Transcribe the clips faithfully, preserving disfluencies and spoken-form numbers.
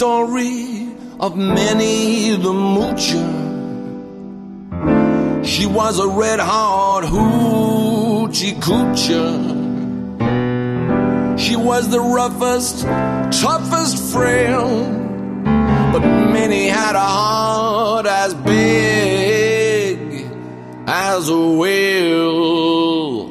story of Minnie the Moocher. She was a red-hot hoochie coocher. She was the roughest, toughest frail, but Minnie had a heart as big as a whale.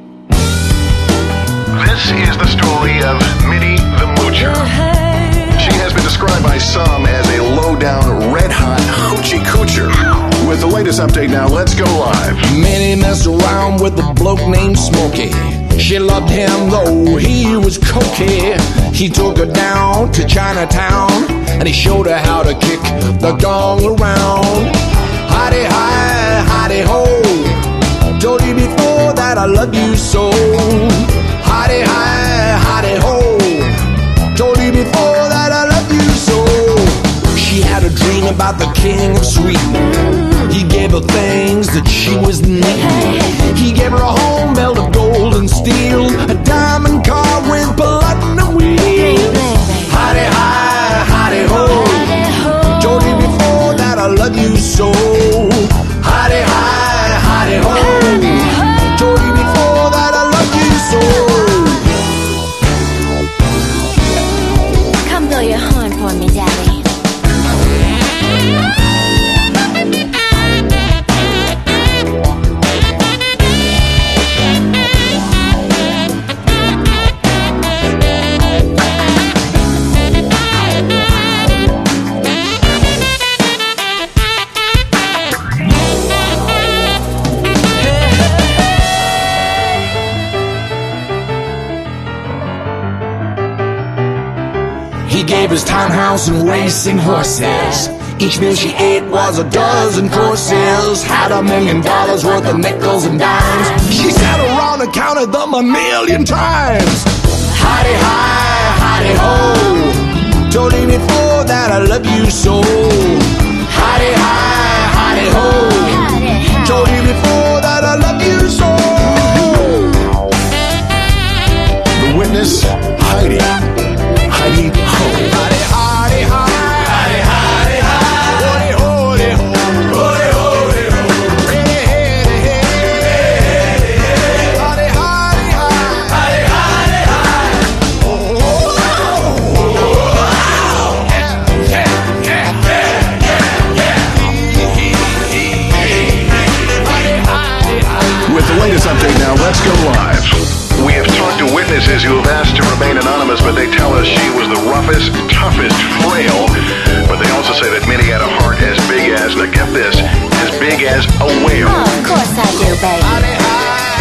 This is the story of Minnie the Moocher. She has been described by some as a low-down, red-hot hoochie coocher. With the latest update now, let's go live. Minnie messed around with a bloke named Smokey. She loved him though he was cokey. He took her down to Chinatown and he showed her how to kick the gong around. Hidey hi, hidey ho, told you before that I love you so. Hidey hi, hidey ho, told you before that I love you so. She had a dream about the king of Sweden. He gave her things that she was needing. He gave her a home built of gold and steel, a diamond car with platinum wheels. Hidey hi, hidey ho, told you before that I love you so. Hidey hi, hidey ho, told you before that I love you so. Come blow your horn for me, Daddy. He gave his townhouse and racing horses. Each meal she ate was a dozen courses. Had a million dollars worth of nickels and dimes. She sat around and counted them a million times. Hidey hi, hidey ho, told you before that I love you so. Hidey hi, hidey ho, told you before that I love you so. The witness, Heidi. Heidi Ho. Hidey, hidey, hi. Hidey, hidey, hi. Holy, holy, ho. Holy, holy, ho. Hey, hey, hey, hey, hey. Hidey, hidey, hi. Hidey, hidey, hi. Oh, oh, oh, oh. Yeah, yeah, yeah, yeah, yeah. Hidey, hidey, hi. With the latest update now, let's go live. We have talked to witnesses who have asked to remain anonymous, but they tell us she was the roughest, toughest frail. But they also say that Minnie had a heart as big as, now get this, as big as a whale. Oh, of course I do, baby. Hidey, hi.